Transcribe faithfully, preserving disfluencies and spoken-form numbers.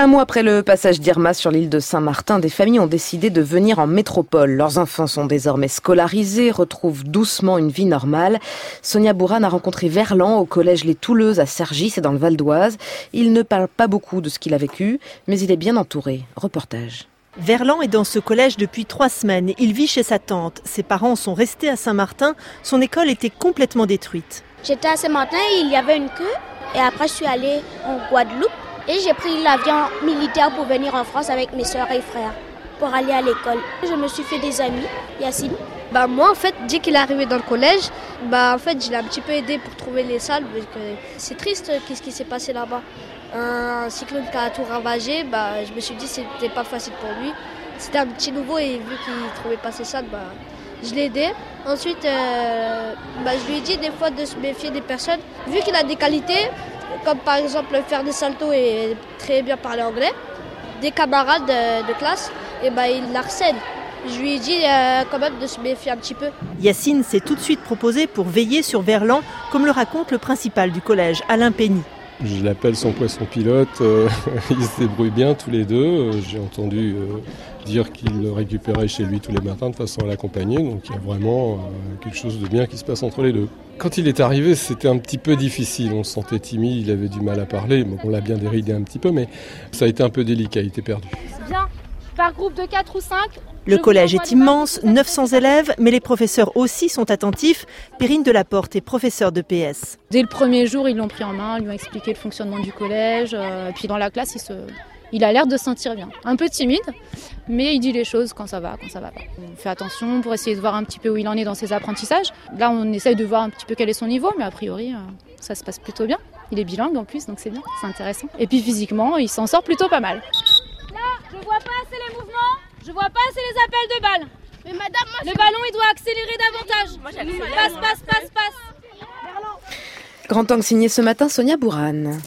Un mois après le passage d'Irma sur l'île de Saint-Martin, des familles ont décidé de venir en métropole. Leurs enfants sont désormais scolarisés, retrouvent doucement une vie normale. Sonia Bourane a rencontré Verlan au collège Les Touleuses à Cergy, c'est dans le Val d'Oise. Il ne parle pas beaucoup de ce qu'il a vécu, mais il est bien entouré. Reportage. Verlan est dans ce collège depuis trois semaines. Il vit chez sa tante. Ses parents sont restés à Saint-Martin. Son école était complètement détruite. J'étais à Saint-Martin, il y avait une queue. Et après, je suis allée en Guadeloupe. Et j'ai pris l'avion militaire pour venir en France avec mes soeurs et frères pour aller à l'école. Je me suis fait des amis, Yacine. Bah moi en fait, dès qu'il est arrivé dans le collège, bah en fait, je l'ai un petit peu aidé pour trouver les salles parce que c'est triste qu'est-ce qui s'est passé là-bas. Un cyclone qui a tout ravagé, bah je me suis dit que c'était pas facile pour lui. C'était un petit nouveau et vu qu'il trouvait pas ses salles, bah je l'ai aidé. Ensuite, euh, bah, je lui ai dit des fois de se méfier des personnes. Vu qu'il a des qualités, comme par exemple faire des saltos et très bien parler anglais, des camarades de, de classe, et bah, il l'harcèle. Je lui ai dit euh, quand même de se méfier un petit peu. Yacine s'est tout de suite proposé pour veiller sur Verlan, comme le raconte le principal du collège, Alain Pény. Je l'appelle son poisson pilote, euh, ils se débrouillent bien tous les deux. Euh, j'ai entendu euh, dire qu'il le récupérait chez lui tous les matins de façon à l'accompagner, donc il y a vraiment euh, quelque chose de bien qui se passe entre les deux. Quand il est arrivé, c'était un petit peu difficile, on se sentait timide, il avait du mal à parler, bon, on l'a bien déridé un petit peu, mais ça a été un peu délicat, il était perdu. C'est bien, par groupe de quatre ou cinq. Le collège est immense, neuf cents élèves, mais les professeurs aussi sont attentifs. Perrine Delaporte est professeure de P S. Dès le premier jour, ils l'ont pris en main, lui ont expliqué le fonctionnement du collège. Euh, puis dans la classe, il, se... il a l'air de se sentir bien. Un peu timide, mais il dit les choses quand ça va, quand ça va pas. On fait attention pour essayer de voir un petit peu où il en est dans ses apprentissages. Là, on essaye de voir un petit peu quel est son niveau, mais a priori, euh, ça se passe plutôt bien. Il est bilingue en plus, donc c'est bien, c'est intéressant. Et puis physiquement, il s'en sort plutôt pas mal. Là, je vois pas assez les mouvements. Je vois pas assez les appels de balles. Mais madame, moi, le ballon, il doit accélérer davantage. Moi, passe, passe, passe, passe. Grand Angle signé ce matin, Sonia Bourane.